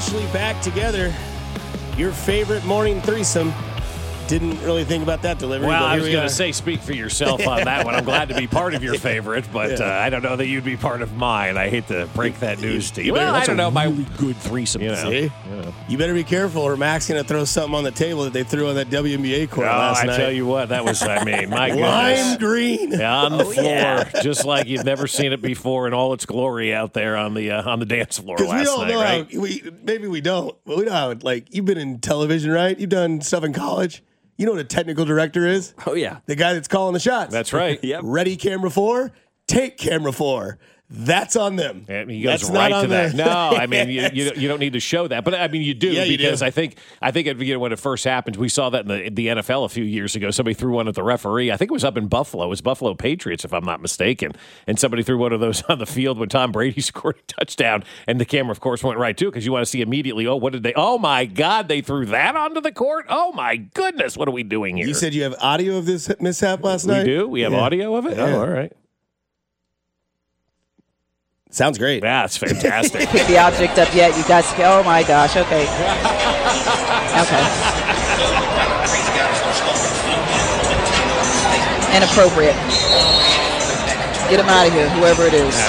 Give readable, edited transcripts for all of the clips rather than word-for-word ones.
officially back together. Your favorite morning threesome. Didn't really think about that delivery. Well, but I was going to say, speak for yourself on that one. I'm glad to be part of your favorite, but I don't know that you'd be part of mine. I hate to break that news to you. Well, I don't know. My really good threesome. See? You better be careful, or Mac's going to throw something on the table that they threw on that WNBA court last night. I tell you what, that was, my goodness. Lime green. On the floor, just like you've never seen it before in all its glory out there on the dance floor last we all night, know right? Maybe we don't, but we know how, you've been in television, right? You've done stuff in college. You know what a technical director is? Oh, yeah. The guy that's calling the shots. That's right. Yep. Ready camera 4, take camera 4. That's on them. And he goes That's right not to on that. them. No, I mean, you don't need to show that. But, I mean, you do, Yeah, you because do. I think when it first happened, we saw that in the NFL a few years ago. Somebody threw one at the referee. I think it was up in Buffalo. It was Buffalo Patriots, if I'm not mistaken. And somebody threw one of those on the field when Tom Brady scored a touchdown. And the camera, of course, went right to it because you want to see immediately, oh, my God, they threw that onto the court? Oh, my goodness, what are we doing here? You said you have audio of this mishap last we night? do? We have audio of it? Yeah. Oh, all right. Sounds great. Yeah, it's fantastic. Pick the object up yet. You guys, oh my gosh, okay. Okay. Inappropriate. Get him out of here, whoever it is.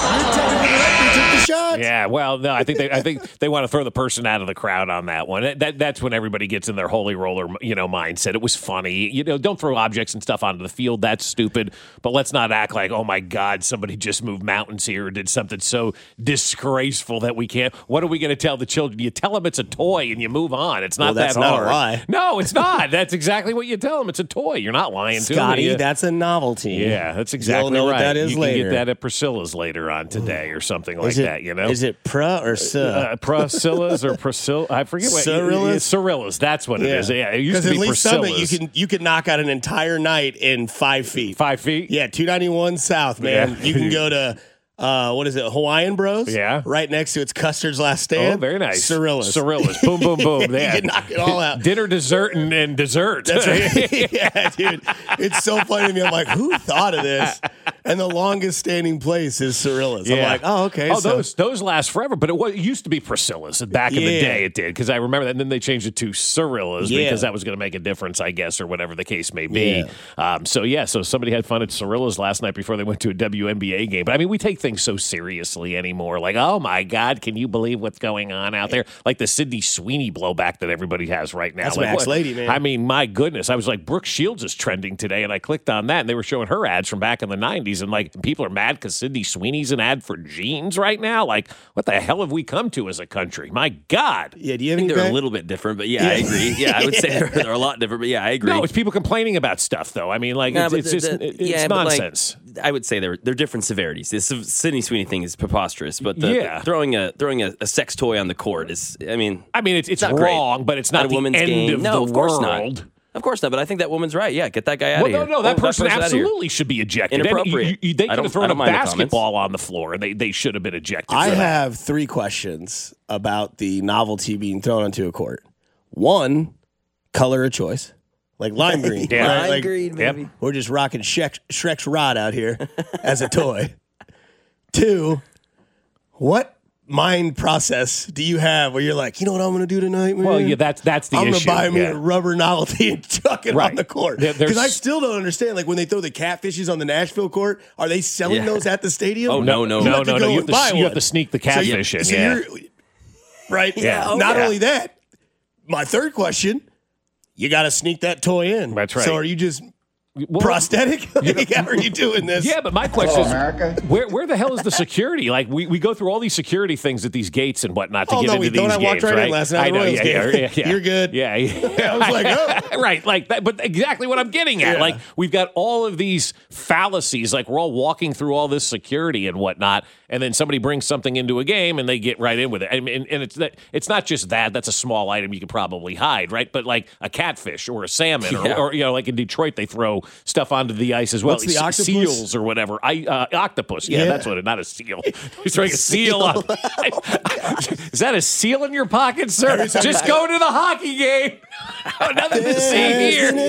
Yeah, well, no, I think they want to throw the person out of the crowd on that one. That's when everybody gets in their holy roller, mindset. It was funny. Don't throw objects and stuff onto the field. That's stupid. But let's not act like, oh my God, somebody just moved mountains here or did something so disgraceful that we can't. What are we going to tell the children? You tell them it's a toy and you move on. It's not that's that hard. not a lie. No, it's not. That's exactly what you tell them. It's a toy. You're not lying to them. Scotty, that's a novelty. Yeah, that's exactly You'll know right. what that is you later. can get that at Priscilla's later on today or something like that. Is it or Priscilla's or Priscilla? I forget what. Cirilla's. That's what it is. Yeah, it used to be at least Priscilla's. Summit, you could knock out an entire night in 5 feet. 5 feet? Yeah, 291 South, man. Yeah. You can go to what is it, Hawaiian Bros? Yeah. Right next to it's Custer's Last Stand. Oh, very nice. Cirilla's. Boom, boom, boom. You can knock it all out. Dinner, dessert, and dessert. That's right. Yeah, dude. It's so funny to me. I'm like, who thought of this? And the longest standing place is Cirilla's. Yeah. I'm like, oh, okay. Oh, those last forever. But it used to be Priscilla's back in the day. It did, because I remember that. And then they changed it to Cirilla's because that was going to make a difference, I guess, or whatever the case may be. So somebody had fun at Cirilla's last night before they went to a WNBA game. But I mean, we take things so seriously anymore. Like, oh my God, can you believe what's going on out there? Like the Sydney Sweeney blowback that everybody has right now. That's like, Mac's lady, man. I mean, my goodness. I was like, Brooke Shields is trending today, and I clicked on that, and they were showing her ads from back in the 90s, and people are mad because Sydney Sweeney's an ad for jeans right now. Like, what the hell have we come to as a country? My God. Yeah, do you have I think any they're a little bit different, but I agree. Yeah, I would say they're a lot different, but I agree. No, it's people complaining about stuff, though. I mean, like, it's nonsense. I would say they're different severities. This Sydney Sweeney thing is preposterous, but throwing a sex toy on the court is, it's not wrong, great. but it's not a the woman's end game. of No, the of course world. not. Of course not, but I think that woman's right. Yeah, get that guy out of here. No, that person out of here. absolutely should be ejected. Inappropriate. They could have thrown a mind the basketball on the floor, and they should have been ejected. I have 3 questions about the novelty being thrown onto a court. 1, color of choice. Like lime green. Yeah. Lime green, baby. We're just rocking Shrek's rod out here as a toy. 2, what mind process do you have where you're like, you know what I'm going to do tonight, man? Well, yeah, that's the issue. I'm going to buy me a rubber novelty and chuck it on the court. Because I still don't understand, like when they throw the catfishes on the Nashville court, are they selling those at the stadium? Oh, no. You have to sneak the catfish in. You're, right? Yeah. Not only that, my third question, you got to sneak that toy in. That's right. So are you just prosthetic? How are you doing this? Yeah, but my question is, where the hell is the security? Like, we go through all these security things at these gates and whatnot to get into these games, I walked right in last night. I know, yeah. You're good. Yeah. I was like, oh. Right, like that, but exactly what I'm getting at. Yeah. Like, we've got all of these fallacies, like we're all walking through all this security and whatnot, and then somebody brings something into a game and they get right in with it. I mean, and it's not just that. That's a small item you could probably hide, right? But like a catfish or a salmon or like in Detroit, they throw stuff onto the ice as well. What's the octopus? Seals or whatever. Octopus. Yeah, that's what it. Not a seal. He's throwing a seal on. Is that a seal in your pocket, sir? Just go to the hockey game. Nothing to see here. And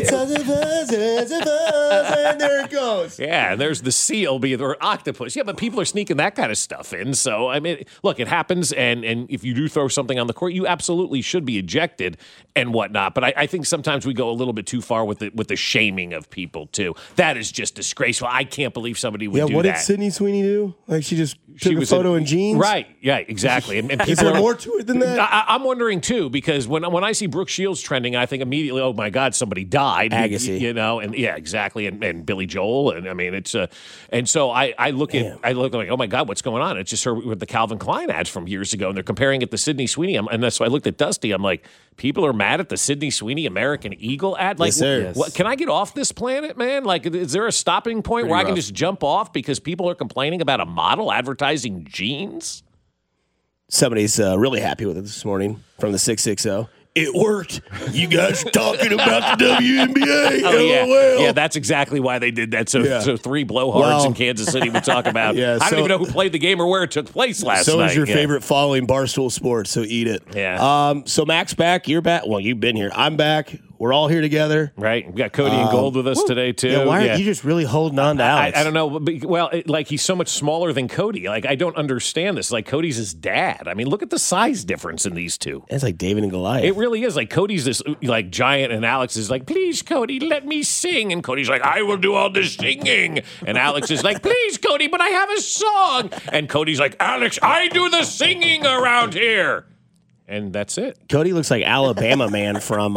there it goes. Yeah, and there's the seal, or octopus. Yeah, but people are sneaking that kind of stuff in. So, I mean, look, it happens, and if you do throw something on the court, you absolutely should be ejected and whatnot. But I think sometimes we go a little bit too far with the shaming of people, too. That is just disgraceful. I can't believe somebody would do that. Yeah, what did Sydney Sweeney do? Like, she just took a photo in jeans? Right, yeah, exactly. And is there more to it than that? I'm wondering, too, because when I see Brooke Shields trending, I think immediately, oh, my God, somebody died. Agassi. You know, and yeah, exactly. And Billy Joel. And I mean, it's and so I look like, oh, my God, what's going on? It's just her with the Calvin Klein ads from years ago, and they're comparing it to Sydney Sweeney. And that's why I looked at Dusty. I'm like, people are mad at the Sydney Sweeney American Eagle ad? Like, yes, sir. What, can I get off this planet, man? Like, is there a stopping point where I can just jump off because people are complaining about a model advertising jeans? Somebody's really happy with it this morning from the 660. It worked. You guys are talking about the WNBA. Oh, LOL. Yeah, that's exactly why they did that. So three blowhards in Kansas City would talk about. I don't even know who played the game or where it took place last night. So is your favorite following Barstool Sports, so eat it. Yeah. So Mac's back. You're back. Well, you've been here. I'm back. We're all here together. Right. We've got Cody and Gold with us today, too. Yeah, why aren't you just really holding on to Alex? I don't know. Well, like, he's so much smaller than Cody. Like, I don't understand this. Like, Cody's his dad. I mean, look at the size difference in these two. It's like David and Goliath. It really is. Like, Cody's this, like, giant, and Alex is like, please, Cody, let me sing. And Cody's like, I will do all the singing. And Alex is like, please, Cody, but I have a song. And Cody's like, Alex, I do the singing around here. And that's it. Cody looks like Alabama man from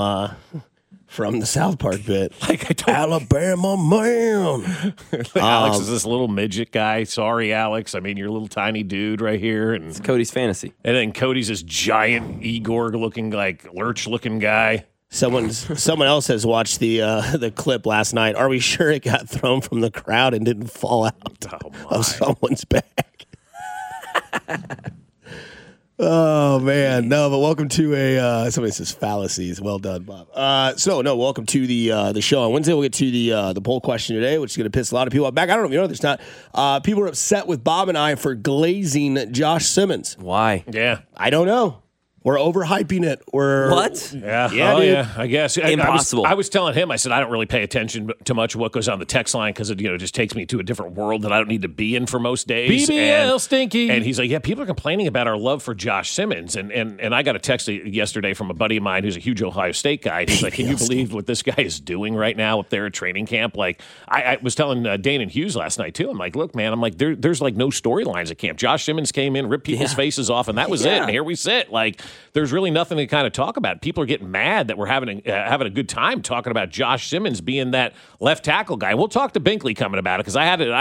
the South Park bit. Like, Alabama man. Alex is this little midget guy. Sorry, Alex. I mean, you're a little tiny dude right here. And it's Cody's fantasy. And then Cody's this giant Igor-looking, like, lurch-looking guy. Someone else has watched the clip last night. Are we sure it got thrown from the crowd and didn't fall out of someone's back? Oh man, no, but welcome to somebody says fallacies. Well done, Bob. Welcome to the show on Wednesday. We'll get to the poll question today, which is going to piss a lot of people off. Back, I don't know if you know this, not people are upset with Bob and I for glazing Josh Simmons. Why? Yeah, I don't know. We're overhyping it. What? Yeah, dude. I guess. Impossible. I was telling him, I said, I don't really pay attention to much of what goes on the text line because it just takes me to a different world that I don't need to be in for most days. BBL stinky. And he's like, yeah, people are complaining about our love for Josh Simmons. And I got a text yesterday from a buddy of mine who's a huge Ohio State guy. He's like, can you believe what this guy is doing right now up there at training camp? Like, I was telling Dane and Hughes last night, too. I'm like, look, man, there's like no storylines at camp. Josh Simmons came in, ripped people's faces off, and that was it. And here we sit. Like, there's really nothing to kind of talk about. People are getting mad that we're having a good time talking about Josh Simmons being that left tackle guy. We'll talk to Binkley coming about it because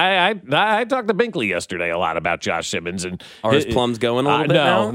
I talked to Binkley yesterday a lot about Josh Simmons. And are his plums going a little bit now?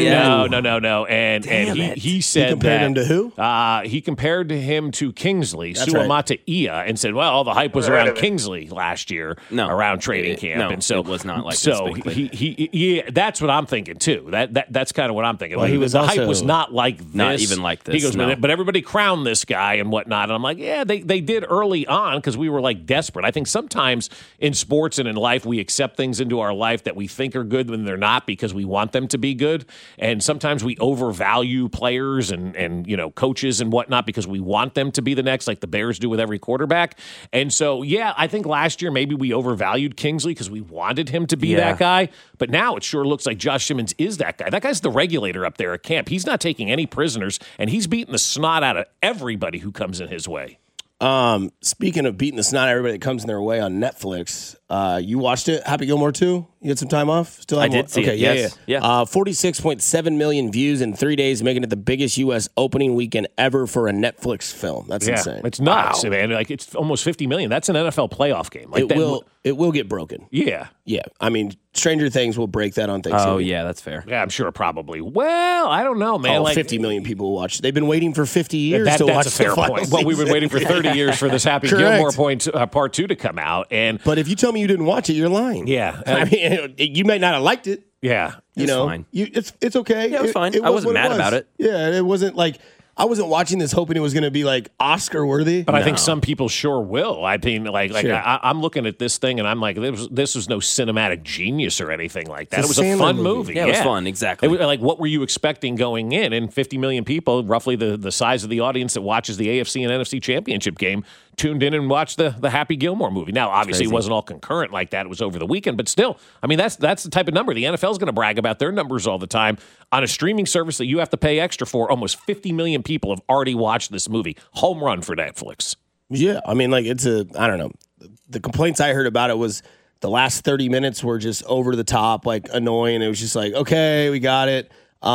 No. And he said he compared him to who? He compared him to Kingsley, Suamata Ia, and said, well, all the hype was around Kingsley last year around training camp. And so it was not like so this. that's what I'm thinking too. That's kind of what I'm thinking. Well, the hype was not like this. Not even like this. He goes, but everybody crowned this guy and whatnot. And I'm like, yeah, they did early on because we were like desperate. I think sometimes in sports and in life, we accept things into our life that we think are good when they're not because we want them to be good. And sometimes we overvalue players and coaches and whatnot because we want them to be the next, like the Bears do with every quarterback. And so, yeah, I think last year maybe we overvalued Kingsley because we wanted him to be that guy. But now it sure looks like Josh Simmons is that guy. That guy's the regulator up there at camp. He's not taking any prisoners, and he's beating the snot out of everybody who comes in his way. Speaking of beating the snot out of everybody that comes in their way on Netflix, you watched it, Happy Gilmore 2? You had some time off? I did see it, yes. Yeah. 46.7 million views in 3 days, making it the biggest U.S. opening weekend ever for a Netflix film. That's insane. It's nuts, man. Like, it's almost 50 million. That's an NFL playoff game. Like it will get broken. Yeah. Yeah. I mean, Stranger Things will break that on Thanksgiving. Oh, yeah, that's fair. Yeah, I'm sure probably. Well, I don't know, man. 50 million people will watch. They've been waiting for 50 years to watch a fair point. Well, we've been waiting for 30 years for this Happy Gilmore Part 2 to come out. But if you tell me you didn't watch it, you're lying. Yeah. I mean, you may not have liked it. Yeah. It's fine. It's okay. Yeah, it was fine. I wasn't mad about it. Yeah, it wasn't like I wasn't watching this hoping it was going to be like Oscar worthy. But I think some people sure will. I mean, sure. I'm looking at this thing and I'm like, this was no cinematic genius or anything like that. It was a fun movie. Yeah, it was fun. Exactly. It was, like, what were you expecting going in? And 50 million people, roughly the size of the audience that watches the AFC and NFC championship game, tuned in and watched the Happy Gilmore movie. Now, obviously, it wasn't all concurrent like that. It was over the weekend, but still, I mean, that's the type of number. The NFL is going to brag about their numbers all the time. On a streaming service that you have to pay extra for, almost 50 million people have already watched this movie. Home run for Netflix. Yeah, I mean, like, I don't know. The complaints I heard about it was the last 30 minutes were just over the top, like, annoying. It was just like, okay, we got it.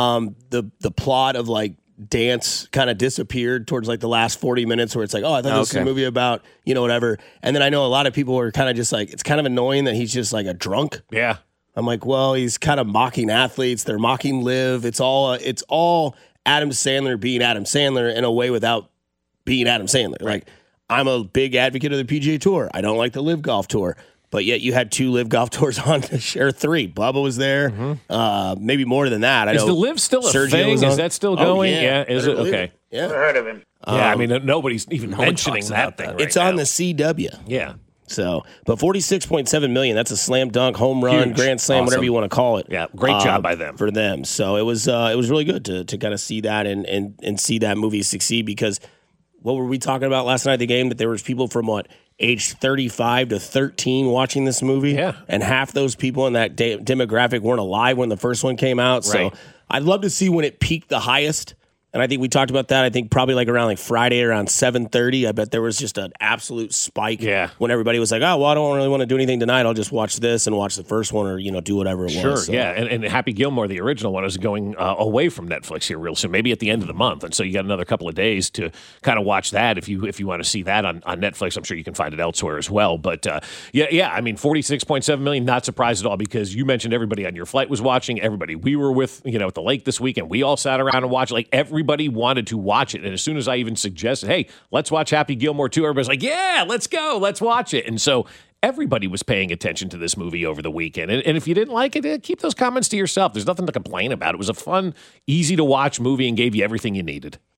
The plot of, like, dance kind of disappeared towards like the last 40 minutes where it's like, oh, I thought this was a movie about, whatever. And then I know a lot of people were kind of just like, it's kind of annoying that he's just like a drunk. Yeah. I'm like, well, he's kind of mocking athletes. They're mocking Liv. It's all Adam Sandler being Adam Sandler in a way without being Adam Sandler. Right. Like, I'm a big advocate of the PGA Tour. I don't like the Live Golf Tour. But yet you had 2 Live Golf Tours on to share 3. Bubba was there. Mm-hmm. Maybe more than that. Is the Live still a Sergio thing? Is that still going? Yeah. Is it? Okay. Yeah. Never heard of him. Yeah, I mean, nobody's even mentioning that thing right It's now. on the CW. Yeah. So, but 46.7 million, that's a slam dunk, home run, Huge. grand slam, whatever you want to call it. Yeah, great job by them. For them. So it was really good to kind of see that and see that movie succeed, because what were we talking about last night at the game? That there was people from age 35 to 13 watching this movie. Yeah. And half those people in that demographic weren't alive when the first one came out. Right. So I'd love to see when it peaked the highest. And I think we talked about that. I think probably like around Friday around 7:30. I bet there was just an absolute spike. Yeah. When everybody was like, oh, well, I don't really want to do anything tonight. I'll just watch this and watch the first one, or do whatever it was. Sure. So. Yeah. And Happy Gilmore, the original one, is going away from Netflix here real soon. Maybe at the end of the month. And so you got another couple of days to kind of watch that if you want to see that on Netflix. I'm sure you can find it elsewhere as well. But yeah. I mean, 46.7 million. Not surprised at all, because you mentioned everybody on your flight was watching. Everybody we were with, at the lake this weekend, we all sat around and watched. Like, everybody wanted to watch it. And as soon as I even suggested, hey, let's watch Happy Gilmore 2, everybody's like, yeah, let's go, let's watch it. And so everybody was paying attention to this movie over the weekend. And if you didn't like it, keep those comments to yourself. There's nothing to complain about. It was a fun, easy to watch movie and gave you everything you needed.